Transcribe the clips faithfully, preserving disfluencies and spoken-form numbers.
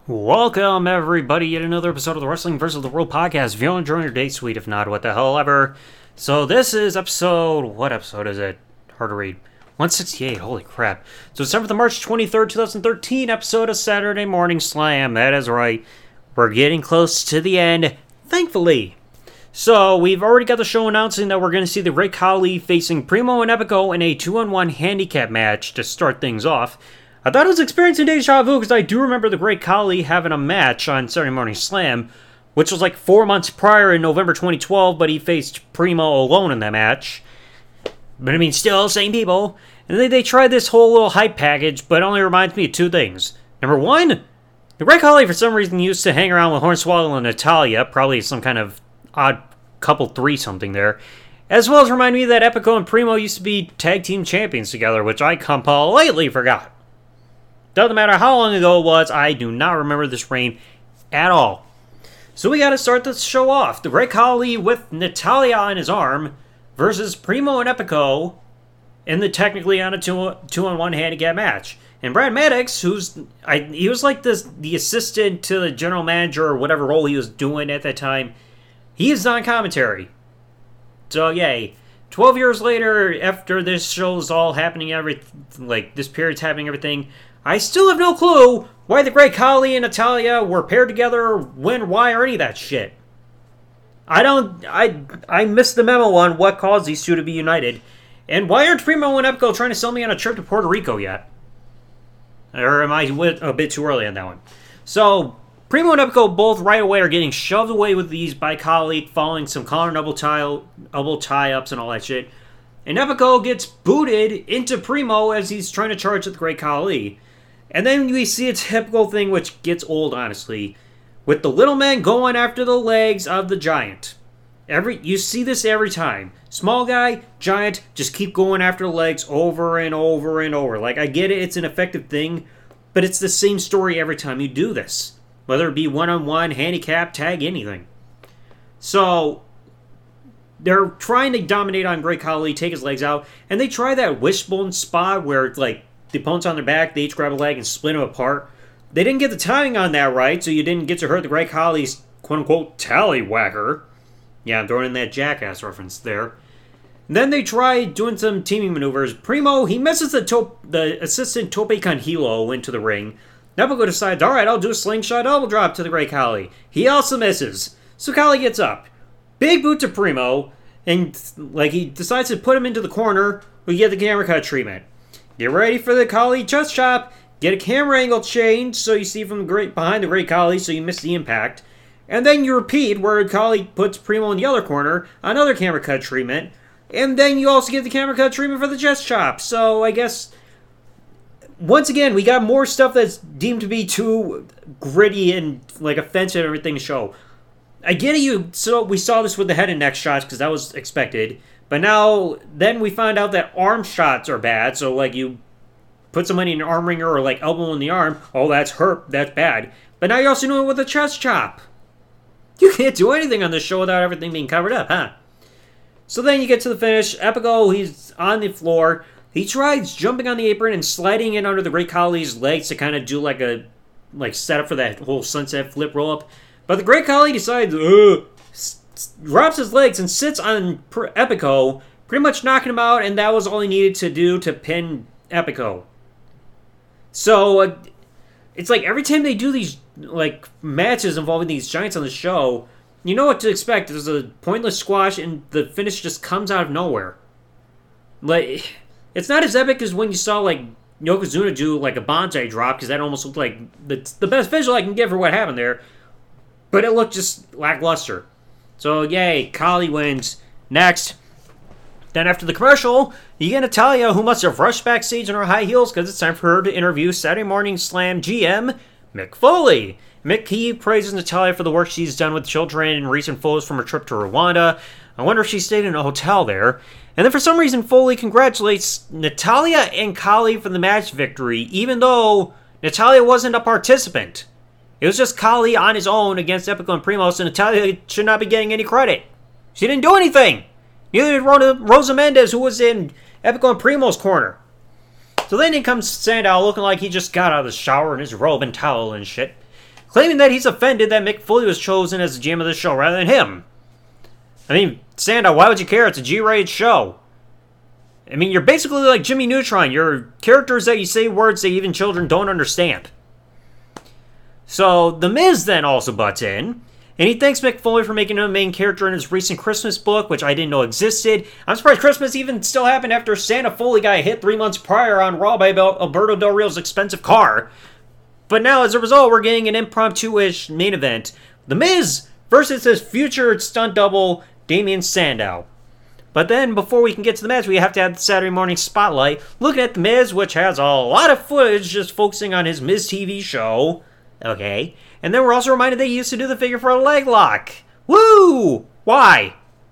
Welcome, everybody, yet another episode of the Wrestling versus. the World podcast. If you're enjoying your day, sweet. If not, what the hell ever. So this is episode, what episode is it? Hard to read. one sixty-eight, holy crap. So December the March twenty-third, twenty thirteen episode of Saturday Morning Slam. That is right. We're getting close to the end, thankfully. So we've already got the show announcing that we're going to see the Great Khali facing Primo and Epico in a two on one handicap match to start things off. I thought I was experiencing deja vu because I do remember the Great Khali having a match on Saturday Morning Slam, which was like four months prior in November twenty twelve, but he faced Primo alone in that match. But I mean, still, same people. And they, they tried this whole little hype package, but it only reminds me of two things. Number one, the Great Khali for some reason used to hang around with Hornswoggle and Natalya, probably some kind of odd couple three something there. As well as remind me that Epico and Primo used to be tag team champions together, which I completely forgot. Doesn't matter how long ago it was, I do not remember this reign at all. So we gotta start this show off. The Great Khali with Natalya on his arm versus Primo and Epico in the technically on a two, two on one handicap match. And Brad Maddox, who's I, he was like this the assistant to the general manager or whatever role he was doing at that time, he is on commentary. So yay. twelve years later, after this show's all happening, every like this period's happening, everything, I still have no clue why the Great Khali and Natalya were paired together, when, why, or any of that shit. I don't, I, I missed the memo on what caused these two to be united. And why aren't Primo and Epico trying to sell me on a trip to Puerto Rico yet? Or am I a bit too early on that one? So, Primo and Epico both right away are getting shoved away with these by Khali, following some collar and elbow tie, elbow tie-ups and all that shit. And Epico gets booted into Primo as he's trying to charge at the Great Khali. And then we see a typical thing which gets old, honestly, with the little man going after the legs of the giant. Every You see this every time. Small guy, giant, just keep going after the legs over and over and over. Like, I get it, it's an effective thing, but it's the same story every time you do this. Whether it be one-on-one, handicap, tag, anything. So, they're trying to dominate on Great Khali, take his legs out, and they try that wishbone spot where it's like, the opponent's on their back, they each grab a leg and split them apart. They didn't get the timing on that right, so you didn't get to hurt the Great Khali's quote-unquote tallywhacker. Yeah, I'm throwing in that Jackass reference there. And then they try doing some teaming maneuvers. Primo, he misses the top, the assistant Tope con Hilo into the ring. Epico decides, alright, I'll do a slingshot elbow drop to the Great Khali. He also misses. So Khali gets up. Big boot to Primo, and like he decides to put him into the corner. We get the camera cut treatment. Get ready for the Khali chest chop. Get a camera angle change so you see from the great behind the Great Khali so you miss the impact. And then you repeat where Khali puts Primo in the other corner, another camera cut treatment. And then you also get the camera cut treatment for the chest chop. So I guess, once again, we got more stuff that's deemed to be too gritty and like offensive and everything to show. I get it, you, so we saw this with the head and neck shots because that was expected. But now, then we find out that arm shots are bad. So, like, you put somebody in an arm ringer or, like, elbow in the arm. Oh, that's hurt. That's bad. But now you're also doing it with a chest chop. You can't do anything on this show without everything being covered up, huh? So then you get to the finish. Epico, he's on the floor. He tries jumping on the apron and sliding in under the Great Khali's legs to kind of do, like, a, like, setup for that whole sunset flip roll-up. But the Great Khali decides, ugh, drops his legs and sits on Epico, pretty much knocking him out, and that was all he needed to do to pin Epico. So, uh, it's like every time they do these, like, matches involving these giants on the show, you know what to expect. There's a pointless squash, and the finish just comes out of nowhere. Like, it's not as epic as when you saw, like, Yokozuna do, like, a bonsai drop, because that almost looked like the, the best visual I can give for what happened there, but it looked just lackluster. So, yay, Khali wins. Next. Then after the commercial, you get Natalya, who must have rushed backstage in her high heels because it's time for her to interview Saturday Morning Slam G M, Mick Foley. Mick Key praises Natalya for the work she's done with children and recent photos from her trip to Rwanda. I wonder if she stayed in a hotel there. And then for some reason, Foley congratulates Natalya and Khali for the match victory, even though Natalya wasn't a participant. It was just Khali on his own against Epico and Primo, so Natalya should not be getting any credit. She didn't do anything. Neither did Rosa Mendez, who was in Epico and Primo's corner. So then in comes Sandow looking like he just got out of the shower in his robe and towel and shit. claiming that he's offended that Mick Foley was chosen as the G M of the show rather than him. I mean, Sandow, why would you care? It's a G-rated show. I mean, you're basically like Jimmy Neutron. You're characters that you say words that even children don't understand. So, The Miz then also butts in, and he thanks Mick Foley for making him a main character in his recent Christmas book, which I didn't know existed. I'm surprised Christmas even still happened after Santa Foley got hit three months prior on Raw by Alberto Del Rio's expensive car. But now, as a result, we're getting an impromptu-ish main event. The Miz versus his future stunt double, Damien Sandow. But then, before we can get to the match, we have to have the Saturday morning spotlight, looking at The Miz, which has a lot of footage just focusing on his Miz T V show. Okay. And then we're also reminded that he used to do the figure for a leg lock. Woo! Why?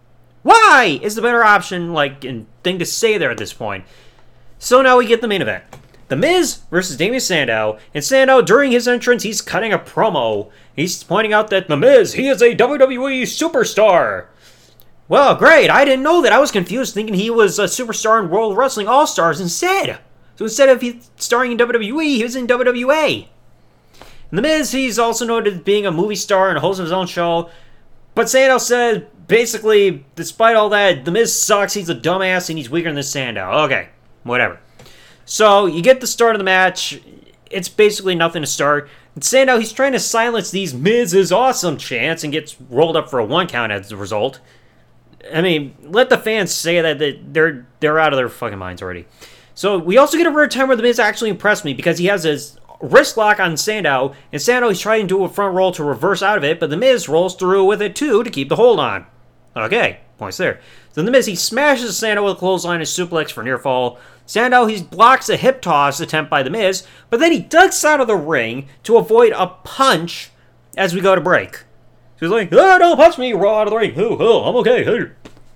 Why is the better option, like, and thing to say there at this point. So now we get the main event. The Miz versus Damien Sandow. And Sandow, during his entrance, he's cutting a promo. He's pointing out that The Miz, he is a W W E superstar. Well, great. I didn't know that. I was confused, thinking he was a superstar in World Wrestling All-Stars instead. So instead of he starring in W W E, he was in W W A. And The Miz, he's also noted as being a movie star and a host of his own show. But Sandow said, basically, despite all that, The Miz sucks, he's a dumbass, and he's weaker than Sandow. Okay, whatever. So, you get the start of the match. It's basically nothing to start. And Sandow, he's trying to silence these Miz is awesome chants and gets rolled up for a one count as a result. I mean, let the fans say that they're they're out of their fucking minds already. So, we also get a rare time where The Miz actually impressed me because he has his wrist lock on Sandow, and Sandow, he's trying to do a front roll to reverse out of it, but The Miz rolls through with it too to keep the hold on. Okay, points there. So The Miz, he smashes Sandow with a clothesline and suplex for near fall. Sandow, he blocks a hip toss attempt by The Miz, but then he ducks out of the ring to avoid a punch as we go to break. So he's like, oh, don't punch me, roll out of the ring. Oh, oh, I'm okay.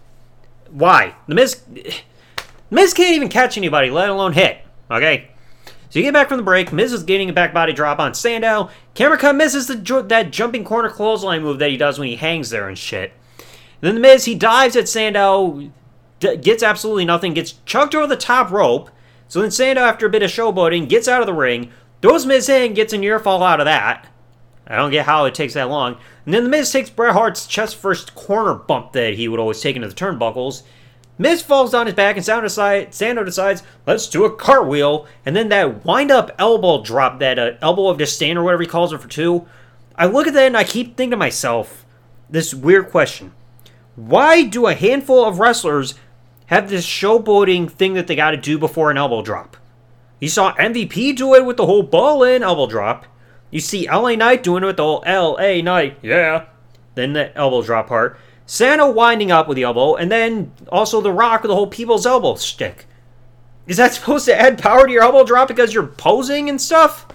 Why? The Miz, The Miz can't even catch anybody, let alone hit. Okay? So you get back from the break, Miz is getting a back body drop on Sandow. Camera cut misses the ju- that jumping corner clothesline move that he does when he hangs there and shit. And then the Miz, he dives at Sandow, d- gets absolutely nothing, gets chucked over the top rope. So then Sandow, after a bit of showboating, gets out of the ring, throws Miz in, gets a near fall out of that. I don't get how it takes that long. And then the Miz takes Bret Hart's chest first corner bump that he would always take into the turnbuckles. Miz falls on his back, and Sandow decides, let's do a cartwheel. And then that wind-up elbow drop, that uh, elbow of disdain or whatever he calls it for two. I look at that and I keep thinking to myself, this weird question. Why do a handful of wrestlers have this showboating thing that they got to do before an elbow drop? You saw M V P do it with the whole ball-in elbow drop. You see L A Knight doing it with the whole L A Knight, yeah. Then the elbow drop part. Sandow winding up with the elbow, and then also The Rock with the whole people's elbow stick. Is that supposed to add power to your elbow drop because you're posing and stuff?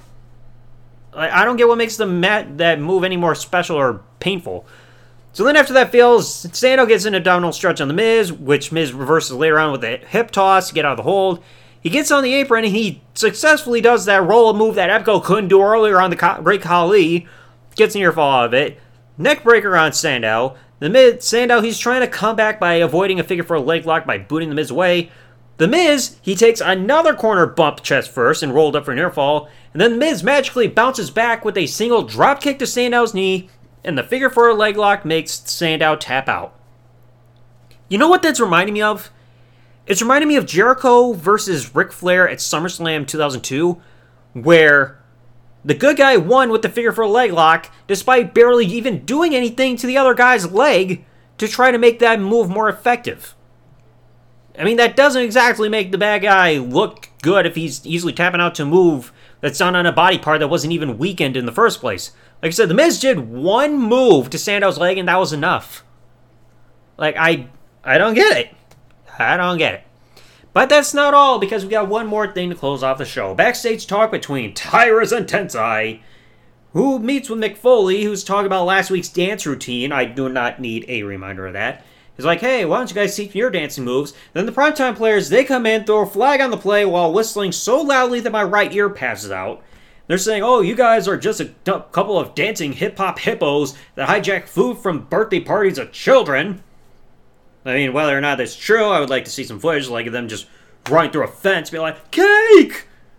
I don't get what makes the mat, that move any more special or painful. So then after that fails, Sandow gets an abdominal stretch on The Miz, which Miz reverses later on with a hip toss to get out of the hold. He gets on the apron, and he successfully does that roll move that Epco couldn't do earlier on the Great Khali. Gets a near fall out of it. Neck breaker on Sandow. The Miz, Sandow, he's trying to come back by avoiding a figure for a leg lock by booting The Miz away. The Miz, he takes another corner bump chest first and rolled up for a near fall. And then The Miz magically bounces back with a single drop kick to Sandow's knee. And the figure for a leg lock makes Sandow tap out. You know what that's reminding me of? It's reminding me of Jericho versus Ric Flair at SummerSlam two thousand two, where the good guy won with the figure for a leg lock, despite barely even doing anything to the other guy's leg to try to make that move more effective. I mean, that doesn't exactly make the bad guy look good if he's easily tapping out to a move that's done on a body part that wasn't even weakened in the first place. Like I said, The Miz did one move to Sandow's leg, and that was enough. Like, I, I don't get it. I don't get it. But that's not all, because we got one more thing to close off the show. Backstage talk between Tyrus and Tensai, who meets with Mick Foley, who's talking about last week's dance routine. I do not need a reminder of that. He's like, hey, why don't you guys teach me your dancing moves? Then the primetime players, they come in, throw a flag on the play while whistling so loudly that my right ear passes out. They're saying, oh, you guys are just a d- couple of dancing hip-hop hippos that hijack food from birthday parties of children. I mean, whether or not that's true, I would like to see some footage like them just running through a fence, be like, cake!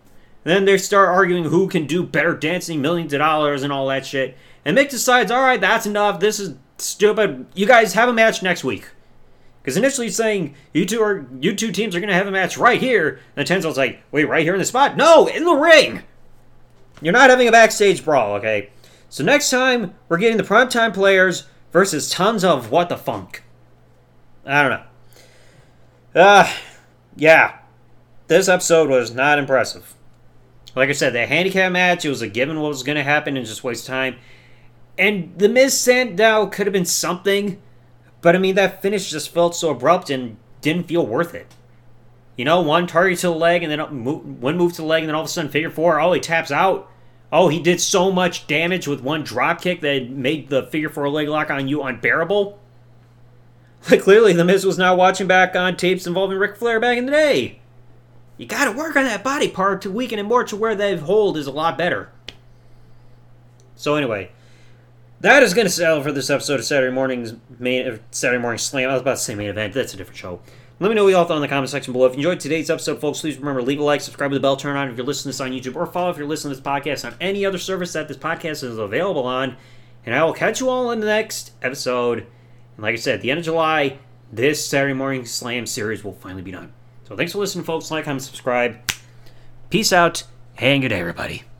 And then they start arguing who can do better dancing, millions of dollars, and all that shit. And Mick decides, all right, that's enough. This is stupid. You guys have a match next week. Because initially he's saying, you two are you two teams are going to have a match right here. And Tenzo's like, wait, right here in the spot? No, in the ring! You're not having a backstage brawl, okay? So next time, we're getting the primetime players versus tons of what the funk. I don't know. Uh, yeah. This episode was not impressive. Like I said, the handicap match, it was a given what was going to happen and just waste time. And the Miz Sandow could have been something, but I mean, that finish just felt so abrupt and didn't feel worth it. You know, one target to the leg, and then one move to the leg, and then all of a sudden, figure four, oh, he taps out. Oh, he did so much damage with one drop kick that made the figure four leg lock on you unbearable. Like, clearly, The Miz was not watching back on tapes involving Ric Flair back in the day. You gotta work on that body part to weaken it more to where that hold is a lot better. So anyway, that is going to settle for this episode of Saturday morning's main Saturday morning slam. I was about to say main event. That's a different show. Let me know what you all thought in the comment section below. If you enjoyed today's episode, folks, please remember to leave a like, subscribe with the bell, turn on if you're listening to this on YouTube, or follow if you're listening to this podcast on any other service that this podcast is available on. And I will catch you all in the next episode. And like I said, at the end of July, this Saturday morning slam series will finally be done. So thanks for listening, folks. Like, comment, subscribe. Peace out, and good day, everybody.